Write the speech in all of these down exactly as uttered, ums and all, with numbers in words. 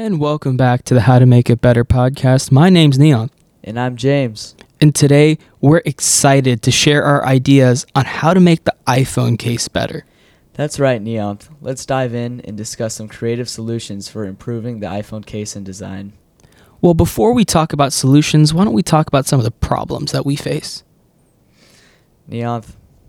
And welcome back to the How to Make It Better podcast. My name's Neon. And I'm James. And today we're excited to share our ideas on how to make the iPhone case better. That's right, Neon. Let's dive in and discuss some creative solutions for improving the iPhone case and design. Well, before we talk about solutions, why don't we talk about some of the problems that we face? Neon,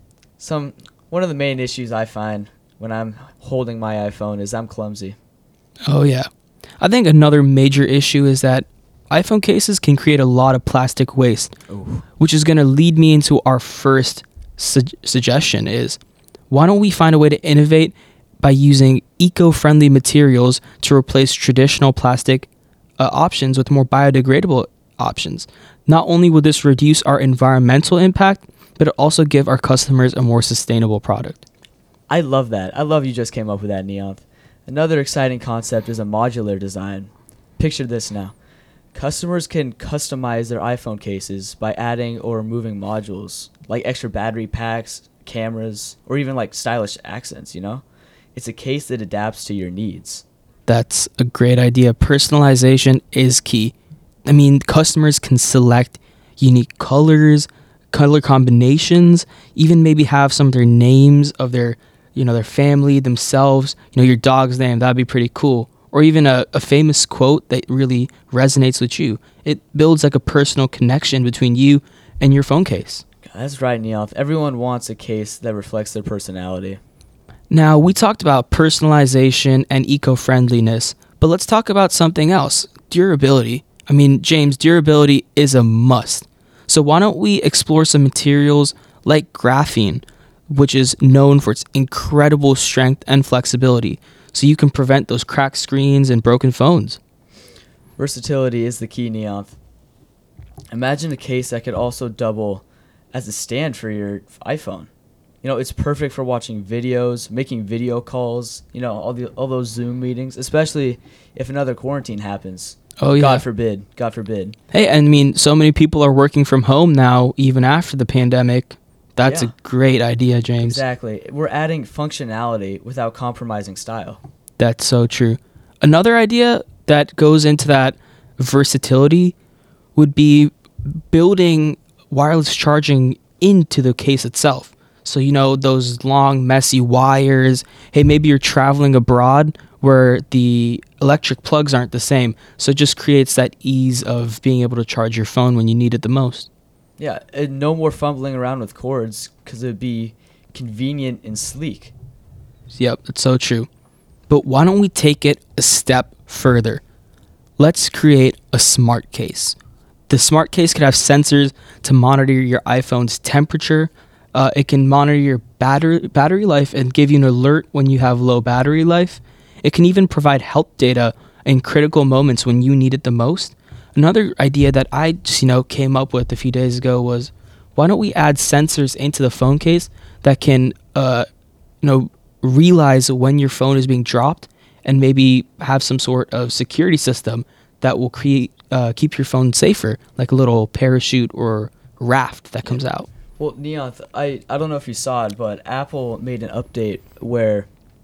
some one of the main issues I find when I'm holding my iPhone is I'm clumsy. Oh, yeah. I think another major issue is that iPhone cases can create a lot of plastic waste, Ooh. which is going to lead me into our first su- suggestion is, why don't we find a way to innovate by using eco-friendly materials to replace traditional plastic uh, options with more biodegradable options? Not only will this reduce our environmental impact, but it also give our customers a more sustainable product. I love that. I love you just came up with that, Neon. Another exciting concept is a modular design. Picture this now. Customers can customize their iPhone cases by adding or removing modules, like extra battery packs, cameras, or even like stylish accents, you know? It's a case that adapts to your needs. That's a great idea. Personalization is key. I mean, customers can select unique colors, color combinations, even maybe have some of their names of their, you know, their family, themselves, you know, your dog's name. That'd be pretty cool. Or even a, a famous quote that really resonates with you. It builds like a personal connection between you and your phone case. That's right, Neil. Everyone wants a case that reflects their personality. Now, we talked about personalization and eco-friendliness, but let's talk about something else, durability. I mean, James, durability is a must. So why don't we explore some materials like graphene, which is known for its incredible strength and flexibility, so you can prevent those cracked screens and broken phones. Versatility is the key, Neon. Imagine a case that could also double as a stand for your iPhone. You know, it's perfect for watching videos, making video calls, you know, all the all those Zoom meetings, especially if another quarantine happens. Oh, yeah. God forbid. God forbid. Hey, I mean, so many people are working from home now, even after the pandemic. That's Yeah. a great idea, James. Exactly. We're adding functionality without compromising style. That's so true. Another idea that goes into that versatility would be building wireless charging into the case itself. So, you know, those long, messy wires. Hey, maybe you're traveling abroad where the electric plugs aren't the same. So it just creates that ease of being able to charge your phone when you need it the most. Yeah, and no more fumbling around with cords because it would be convenient and sleek. Yep, it's so true. But why don't we take it a step further? Let's create a smart case. The smart case could have sensors to monitor your iPhone's temperature. Uh, it can monitor your battery battery life and give you an alert when you have low battery life. It can even provide help data in critical moments when you need it the most. Another idea that I just, you know, came up with a few days ago was, why don't we add sensors into the phone case that can, uh, you know, realize when your phone is being dropped and maybe have some sort of security system that will create uh, keep your phone safer, like a little parachute or raft that comes out. Well, Neon, I, I don't know if you saw it, but Apple made an update where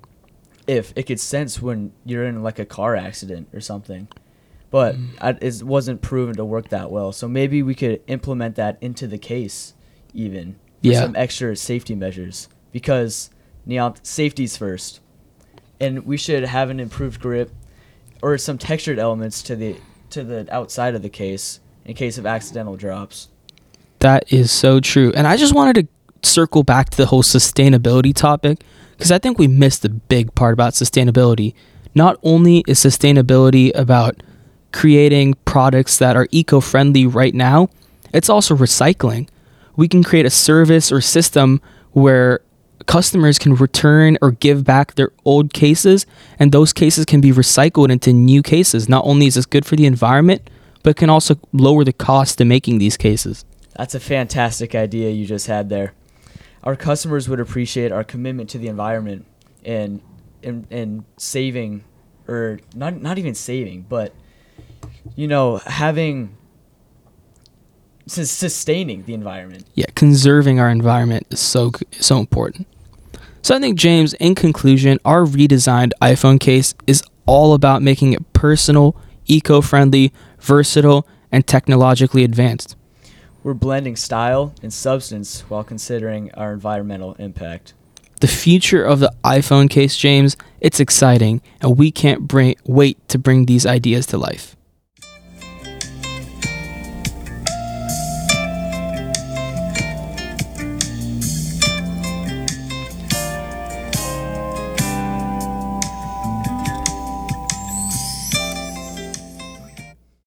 if it could sense when you're in like a car accident or something. But Mm. I, it wasn't proven to work that well. So maybe we could implement that into the case even for Yeah. some extra safety measures. Because, Neon, safety's first. And we should have an improved grip or some textured elements to the to the outside of the case in case of accidental drops. That is so true. And I just wanted to circle back to the whole sustainability topic, because I think we missed the big part about sustainability. Not only is sustainability about creating products that are eco-friendly right now, it's also recycling. We can create a service or system where customers can return or give back their old cases, and those cases can be recycled into new cases. Not only is this good for the environment, but it can also lower the cost of making these cases. That's a fantastic idea you just had there. Our customers would appreciate our commitment to the environment and and, and saving, or not not even saving, but, you know, having, sus- sustaining the environment. Yeah, conserving our environment is so so important. So I think, James, in conclusion, our redesigned iPhone case is all about making it personal, eco-friendly, versatile, and technologically advanced. We're blending style and substance while considering our environmental impact. The future of the iPhone case, James, it's exciting, and we can't bring, wait to bring these ideas to life.